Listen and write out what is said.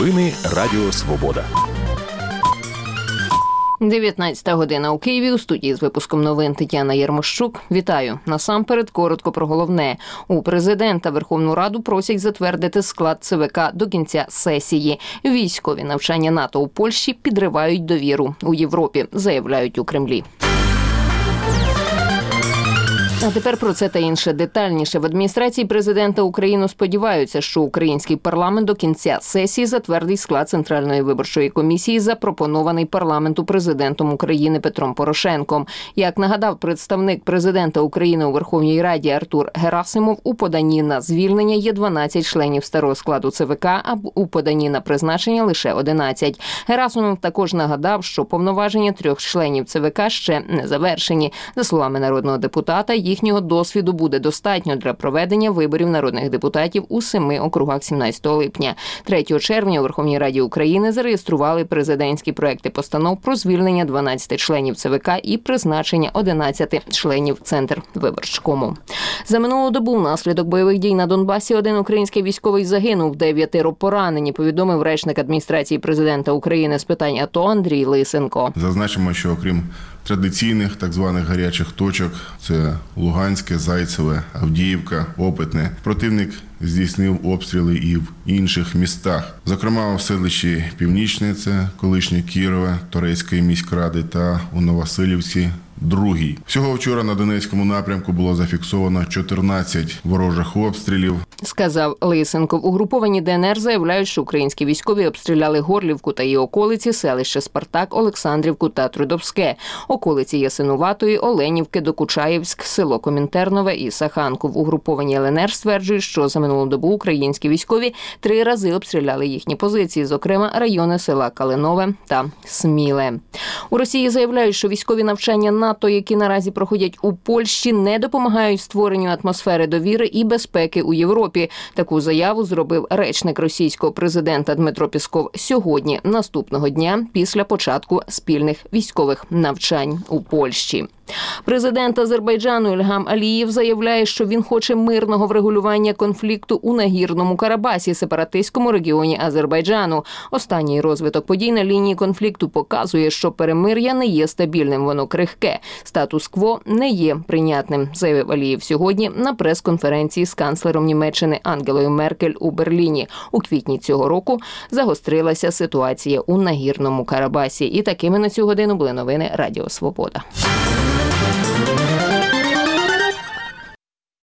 Новини Радіо Свобода. 19 година у Києві. У студії з випуском новин Тетяна Єрмощук. Вітаю. Насамперед, коротко про головне. У президента Верховну Раду просять затвердити склад ЦВК до кінця сесії. Військові навчання НАТО у Польщі підривають довіру у Європі, заявляють у Кремлі. А тепер про це та інше детальніше. В адміністрації президента України сподіваються, що український парламент до кінця сесії затвердить склад Центральної виборчої комісії, запропонований парламенту президентом України Петром Порошенком. Як нагадав представник президента України у Верховній Раді Артур Герасимов, у поданні на звільнення є 12 членів старого складу ЦВК, а у поданні на призначення лише 11. Герасимов також нагадав, що повноваження 3 членів ЦВК ще не завершені. За словами народного депутата, їхнього досвіду буде достатньо для проведення виборів народних депутатів у 7 округах 17 липня. 3 червня у Верховній Раді України зареєстрували президентські проекти постанов про звільнення 12 членів ЦВК і призначення 11 членів Центрвиборчкому. За минулу добу внаслідок бойових дій на Донбасі 1 український військовий загинув, 9 поранені, повідомив речник адміністрації президента України з питань АТО Андрій Лисенко. Зазначимо, що окрім традиційних так званих гарячих точок – це Луганське, Зайцеве, Авдіївка, Опитне. Противник здійснив обстріли і в інших містах. Зокрема, у селищі Північне, це колишнє Кірове, Торецької міськради та у Нововасилівці – Другий. Всього вчора на Донецькому напрямку було зафіксовано 14 ворожих обстрілів. Сказав Лисенко. Угруповані ДНР заявляють, що українські військові обстріляли Горлівку та її околиці, селище Спартак, Олександрівку та Трудовське, околиці Ясинуватої, Оленівки, Докучаєвськ, село Комінтернове і Саханку. В угрупованій ЛНР стверджують, що за минулу добу українські військові 3 рази обстріляли їхні позиції, зокрема райони села Калинове та Сміле. У Росії заявляють, що військові навчання НАТО, які наразі проходять у Польщі, не допомагають створенню атмосфери довіри і безпеки у Європі. Таку заяву зробив речник російського президента Дмитро Пєсков сьогодні, наступного дня, після початку спільних військових навчань у Польщі. Президент Азербайджану Ільгам Алієв заявляє, що він хоче мирного врегулювання конфлікту у Нагірному Карабасі, сепаратистському регіоні Азербайджану. Останній розвиток подій на лінії конфлікту показує, що перемир'я не є стабільним, воно крихке. Статус-кво не є прийнятним, заявив Алієв сьогодні на прес-конференції з канцлером Німеччини Ангелою Меркель у Берліні. У квітні цього року загострилася ситуація у Нагірному Карабасі. І такими на цю годину були новини Радіо Свобода.